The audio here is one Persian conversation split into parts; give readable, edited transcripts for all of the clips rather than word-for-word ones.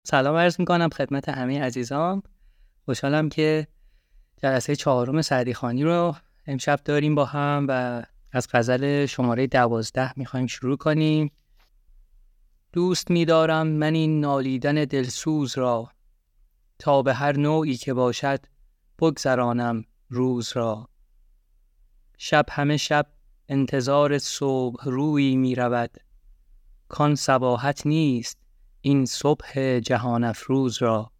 سلام عرض میکنم خدمت همه عزیزان. خوشحالم که جلسه 4 سعدیخوانی رو امشب داریم با هم و از غزل شماره 12 میخوایم شروع کنیم. دوست می‌دارم من این نالیدن دلسوز را، تا به هر نوعی که باشد بگذرانم روز را. شب همه شب انتظار صبح روی می رود، کان صباحت نیست این صبح جهان افروز را.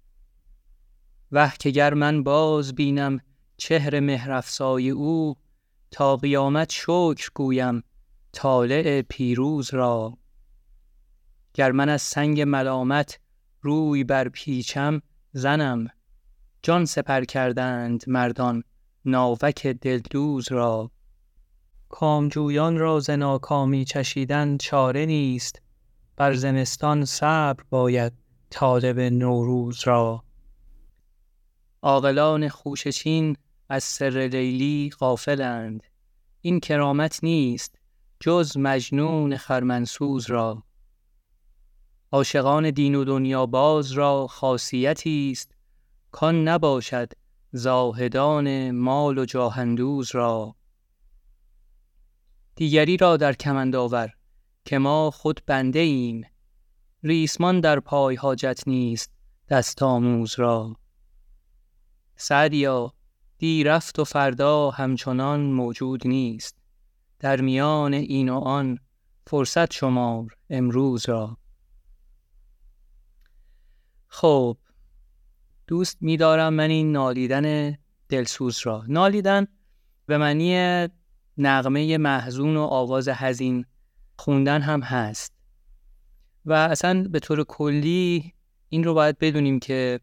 وه که گر من باز بینم چهر مهرافزای او، تا قیامت شکر گویم طالع پیروز را. گر من از سنگ ملامت روی بر پیچم زنم، جان سپر کردند مردان ناوک دلدوز را. کامجویان را ز ناکامی چشیدن چاره نیست، بر زمستان صبر باید طالب نوروز را. عاقلان خوشه چین از سر لیلی غافلند، این کرامت نیست جز مجنون خرمنسوز را. عاشقان دین و دنیا باز را خاصیتی است، کان نباشد زاهدان مال و جاه اندوز را. دیگری را در کمند آور که ما خود بنده ایم، ریسمان در پای حاجت نیست دست آموز را. سعدیا دی رفت و فردا همچنان موجود نیست، در میان این و آن فرصت شمار امروز را. خب، دوست می‌دارم من این نالیدن دلسوز را. نالیدن به معنی نغمه محزون و آواز حزین خوندن هم هست و اصلا به طور کلی این رو باید بدونیم که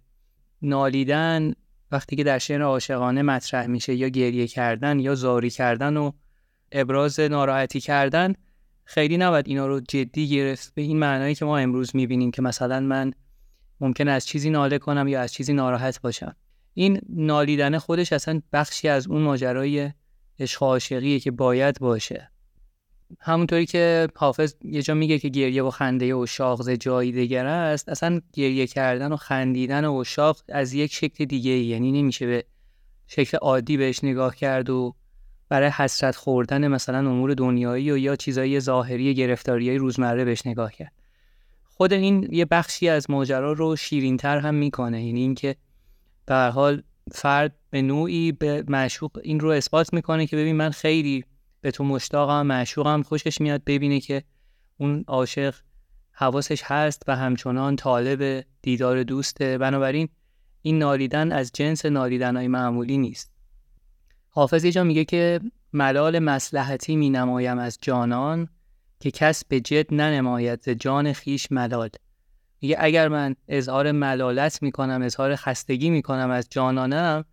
نالیدن وقتی که در شعر عاشقانه مطرح میشه، یا گریه کردن یا زاری کردن و ابراز ناراحتی کردن، خیلی نباید اینا رو جدی گرفت به این معنایی که ما امروز میبینیم که مثلا من ممکن از چیزی ناله کنم یا از چیزی ناراحت باشم. این نالیدن خودش اصلا بخشی از اون ماجرای عشق و عاشقیه که باید باشه. همونطوری که حافظ یه جا میگه که گریه و خنده عشاق ز جایی دگر است، اصلا گریه کردن و خندیدن و عشاق از یک شکل دیگه، یعنی نمیشه به شکل عادی بهش نگاه کرد و برای حسرت خوردن مثلا امور دنیایی و یا چیزایی ظاهری گرفتاریای روزمره بهش نگاه کرد. خود این یه بخشی از ماجرا رو شیرین‌تر هم میکنه، یعنی اینکه به هر حال فرد به نوعی به معشوق این رو اثبات میکنه که ببین من خیلی به تو مشتاقم، معشوقم، خوشش میاد ببینه که اون عاشق حواسش هست و همچنان طالب دیدار دوسته. بنابراین این نالیدن از جنس نالیدن‌های معمولی نیست. حافظ یه جا میگه که ملال مصلحتی می نمایم از جانان، که کس به جد ننماید ز جان خیش ملال. میگه اگر من اظهار ملالت میکنم، اظهار خستگی میکنم از جانانم،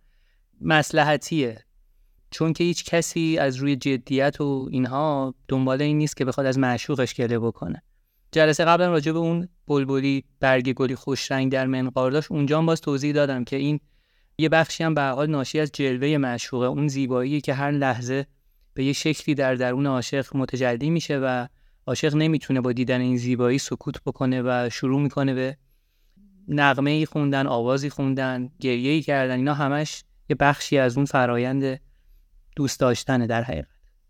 مصلحتیه، چون که هیچ کسی از روی جدیت و اینها دنبال این نیست که بخواد از معشوقش گله بکنه. جلسه قبلا راجع به اون بلبلی برگ گلی خوش رنگ در منقار داشت، اونجا باز توضیح دادم که این یه بخشی هم به هر حال ناشی از جلوه معشوقه، اون زیبایی که هر لحظه به یه شکلی در درون عاشق متجلی میشه و عاشق نمیتونه با دیدن این زیبایی سکوت بکنه و شروع میکنه به نغمه‌ای خوندن، آوازی خوندن، گریه‌ای کردن. اینا همش یه بخشی از اون فرایند دوست داشتنه در حقیقت.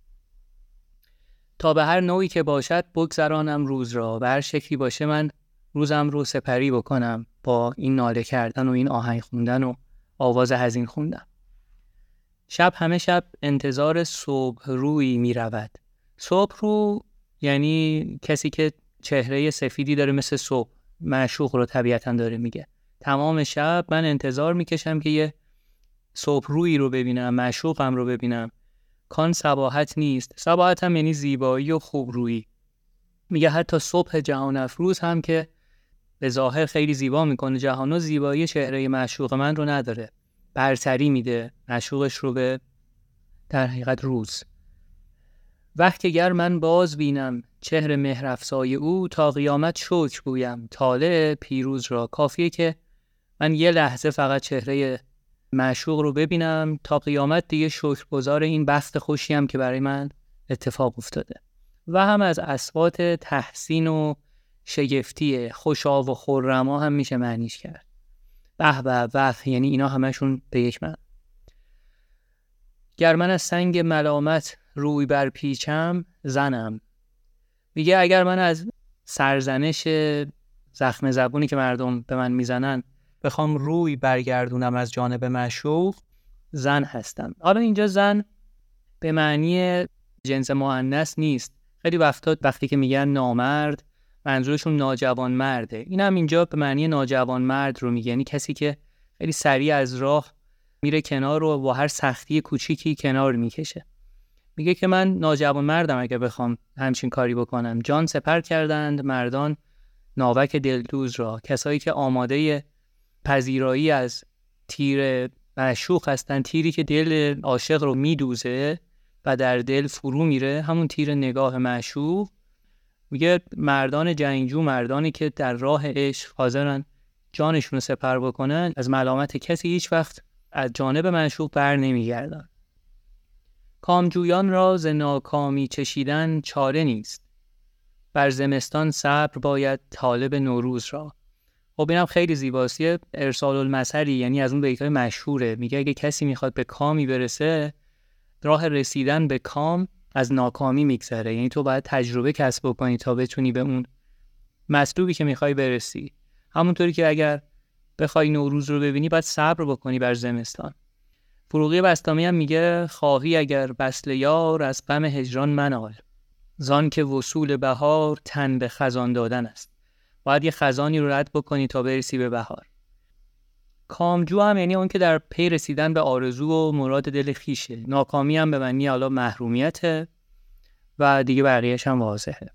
تا به هر نوعی که باشد بگذرانم روز را، به هر شکلی باشه من روزم رو سپری بکنم با این ناله کردن و این آهنگ خوندن و آواز حزین خوندن. شب همه شب انتظار صبح روی می رود. صبح رو یعنی کسی که چهره سفیدی داره مثل صبح، معشوق رو طبیعتاً داره میگه. تمام شب من انتظار میکشم که یه صبح روی رو ببینم، معشوقم رو ببینم. کان صباحت نیست. صباحت هم یعنی زیبایی و خوب رویی. میگه حتی صبح جهان افروز هم که به ظاهر خیلی زیبا میکنه جهانو، زیبایی چهره معشوق من رو نداره، برتری میده معشوقش رو به در حقیقت روز. وقتی گر من باز بینم چهر مهرافزای او، تا قیامت شکر گویم طالع پیروز را. کافیه که من یه لحظه فقط چهره معشوق رو ببینم، تا قیامت دیگه شکرگزار این بخت خوشی هم که برای من اتفاق افتاده. و هم از اسبات تحسین و شگفتی، خوشا و خرما هم میشه معنیش کرد. به به به، یعنی اینا همشون به یک معنی. گر من از سنگ ملامت روی بر پیچم زنم. میگه اگر من از سرزنش زخم زبونی که مردم به من میزنن بخوام روی برگردونم از جانب معشوق، زن هستم. حالا اینجا زن به معنی جنس مؤنث نیست. خیلی وقتی که میگن نامرد منظورشون ناجوان مرده. این هم اینجا به معنی ناجوان مرد رو میگه، یعنی کسی که خیلی سریع از راه میره کنار و با هر سختی کوچیکی کنار میکشه. میگه که من ناجوان مردم اگر بخوام همچین کاری بکنم. جان سپر کردند مردان ناوک دلدوز را. کسایی که آماده پذیرایی از تیر معشوق هستن، تیری که دل عاشق رو میدوزه و در دل فرو میره، همون تیر نگاه معشوق. میگه مردان جنگجو، مردانی که در راه عشق حاضرن جانشون رو سپر بکنن، از ملامت کسی هیچ وقت از جانب معشوق بر نمیگردن. کامجویان را ز ناکامی چشیدن چاره نیست. بر زمستان صبر باید طالب نوروز را. خب اینم خیلی زیباست، ارسال المثلی، یعنی از اون بیت‌های مشهوره. میگه اگه کسی میخواد به کامی برسه، راه رسیدن به کام از ناکامی میگذره. یعنی تو باید تجربه کسب بکنی تا بتونی به اون مطلوبی که میخوای برسی. همونطوری که اگر بخوای نوروز رو ببینی باید صبر بکنی بر زمستان. فروغی بسطامی هم میگه خواهی اگر وصل یار از غم هجران منال. زان که وصول بهار تن به خزان دادن است. باید یه خزانی رو رد بکنی تا برسی به بهار. کامجو هم یعنی اون که در پی رسیدن به آرزو و مراد دل خیشه. ناکامی هم به معنی حالا محرومیته و دیگه بقیه‌اش هم واضحه.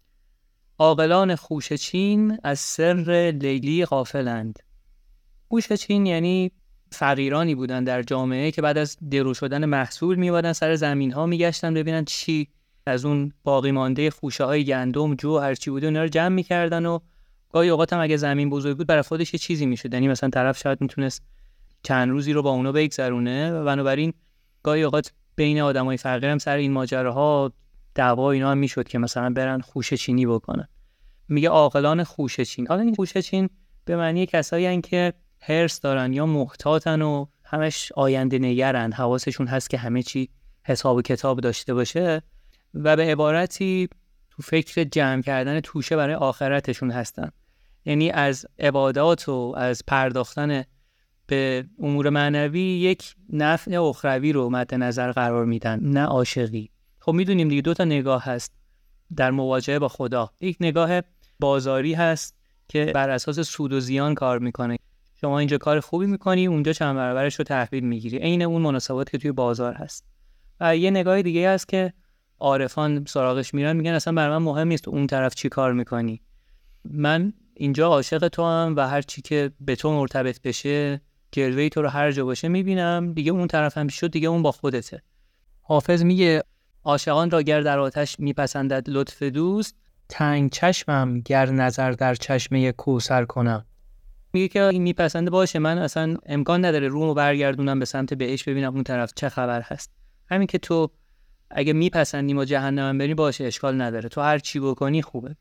عاقلان خوشه چین از سر لیلی غافلند. خوشه چین یعنی فقیرانی بودن در جامعه که بعد از درو شدن محصول میومدن سر زمین‌ها میگشتن ببینن چی از اون باقی مانده خوشه‌های گندم، جو، هر چی بوده اونا رو جمع می‌کردن و گاهی اوقات هم اگه زمین بزرگ بود برای خودش یه چیزی میشد. یعنی مثلا طرف شاید میتونست چند روزی رو با اونا بگذرونه و بنابراین گاهی اوقات بین آدمای فقیر هم سر این ماجراها دعوا اینا هم میشد که مثلا برن خوشه چینی بکنن. میگه عاقلان خوشه چین. حالا این خوشه چین به معنی کسایی هستن که حرص دارن یا محتاطن و همش آینده نگرن، حواسشون هست که همه چی حساب و کتاب داشته باشه و به عبارتی تو فکر جمع کردن توشه برای آخرتشون هستن. یعنی از عبادات و از پرداختن به امور معنوی یک نفع اخروی رو مد نظر قرار میدن، نه عاشقی. خب میدونیم دیگه 2 نگاه هست در مواجهه با خدا. یک نگاه بازاری هست که بر اساس سود و زیان کار میکنه. شما اینجا کار خوبی میکنی، اونجا چند برابرش رو تحویل میگیری. عین اون مناسبات که توی بازار هست. و یه نگاه دیگه هست که عارفان سراغش میرن، میگن اصلا برای من مهم نیست اون طرف چی کار میکنی، من اینجا عاشق تو هم و هر چی که به تو مرتبط بشه، جلوه تو رو هر جا باشه میبینم، دیگه اون طرف هم شد، دیگه اون با خودته. حافظ میگه عاشقان را گر در آتش میپسندد لطف دوست، تنگ چشمم گر نظر در چشمه کوثر کنم. میگه که این میپسنده باشه، من اصلا امکان نداره رومو برگردونم به سمت بهش ببینم اون طرف چه خبر هست. همین که تو اگه میپسندی ما جهنم بری باشه، اشکال نداره، تو هر چی بکنی خوبه.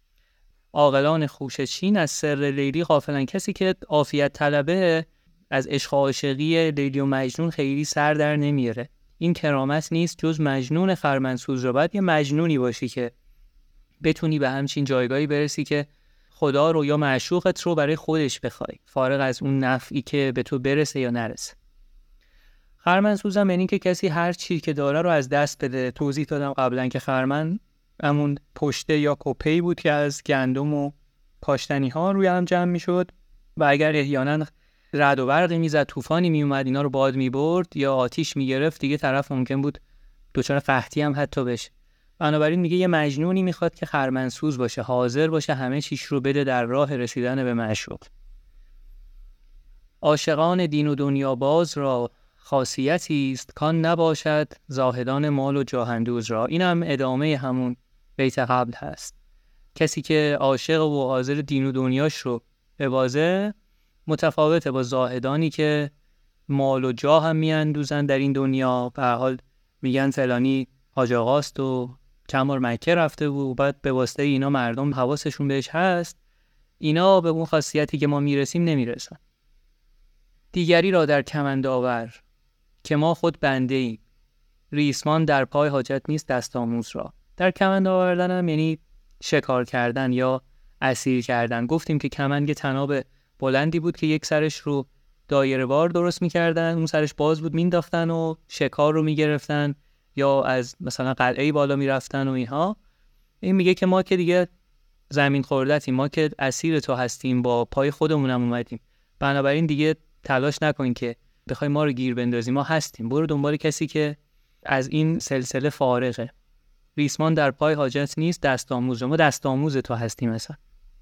عاقلان خوشه چین از سر لیلی غافلن. کسی که عافیت طلبه از عشق عاشقی لیلی و مجنون خیلی سر در نمیاره. این کرامت نیست جز مجنون خرمنسوز رو. باید یه مجنونی باشی که بتونی به همچین جایگاهی برسی که خدا رو یا معشوقت رو برای خودش بخوای، فارغ از اون نفعی که به تو برسه یا نرسه. خرمنسوزم یعنی که کسی هر چی که داره رو از دست بده. توضیح دادم قبلا که خرمن همون پشته یا کپی بود که از گندم و کاشتنی ها روی هم جمع میشد و اگر احیانا رعد و برقی میزد، طوفانی میومد، اینا رو باد میبرد یا آتیش میگرفت، دیگه طرف ممکن بود دچار قحطی هم حتی بشه. بنابراین میگه یه مجنونی میخواد که خرمنسوز باشه، حاضر باشه همه چیش رو بده در راه رسیدن به معشوق. عاشقان دین و دنیا باز را خاصیتی است کان نباشد زاهدان مال و جاهندوز را. این هم ادامه همون بیت قبل هست. کسی که عاشق و حاضر دین و دنیاش رو ببازه متفاوته با زاهدانی که مال و جاه هم میاندوزن در این دنیا. به هر حال میگن فلانی حاج آقاست و چند بار مکه رفته و بعد به واسطه اینا مردم حواسشون بهش هست، اینا به اون خاصیتی که ما میرسیم نمیرسن. دیگری را در کمند آور که ما خود بنده ایم، ریسمان در پای حاجت نیست دست آموز را. در کمند آوردن هم یعنی شکار کردن یا اسیر کردن. گفتیم که کمند یه طناب بلندی بود که یک سرش رو دایره وار درست میکردن، اون سرش باز بود مینداختن و شکار رو میگرفتن یا از مثلا قلعه بالا میرفتن و اینها. این میگه که ما که دیگه زمین خوردتیم، ما که اسیر تو هستیم، با پای خودمونم اومدیم، بنابراین دیگه تلاش نکن که بخوای ما رو گیر بندازی، ما هستیم، برو دنبال کسی که از این سلسله فارغه. ریسمان در پای حاجت نیست دست آموز، ما دست آموز تو هستیم. مثلا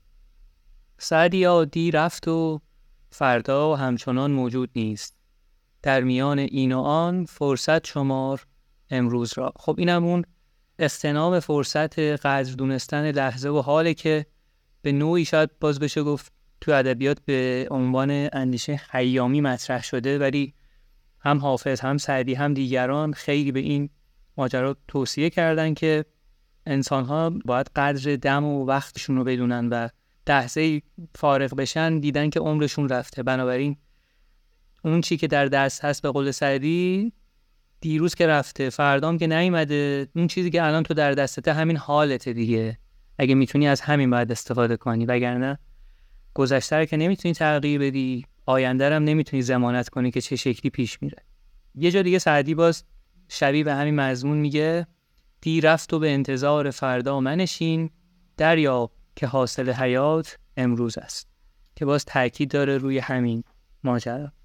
سعدیا دی رفت و فردا همچنان موجود نیست، در میان این و آن فرصت شمار امروز را. خب اینم اون اغتنام فرصت، قدر دونستن لحظه و حاله که به نوعی شاید باز بشه گفت تو ادبیات به عنوان اندیشه خیامی مطرح شده، ولی هم حافظ هم سعدی هم دیگران خیلی به این ماجرا توصیه کردن که انسان‌ها باید قدر دم و وقتشون رو بدونن و لحظه فارغ بشن دیدن که عمرشون رفته. بنابراین اون چی که در دست هست، به قول سعدی، دیروز که رفته، فردام که نیومده، اون چیزی که الان تو در دستته همین حالته دیگه. اگه میتونی از همین باید استفاده کنی، وگرنه گذشته رو که نمیتونی تغییر بدی، آینده رو هم نمیتونی ضمانت کنی که چه شکلی پیش میره. یه جا دیگه سعدی باز شبیه به همین مضمون میگه دی رفت و به انتظار فردا منشین، دریاب که حاصل حیات امروز است، که باز تاکید داره روی همین ماجرا.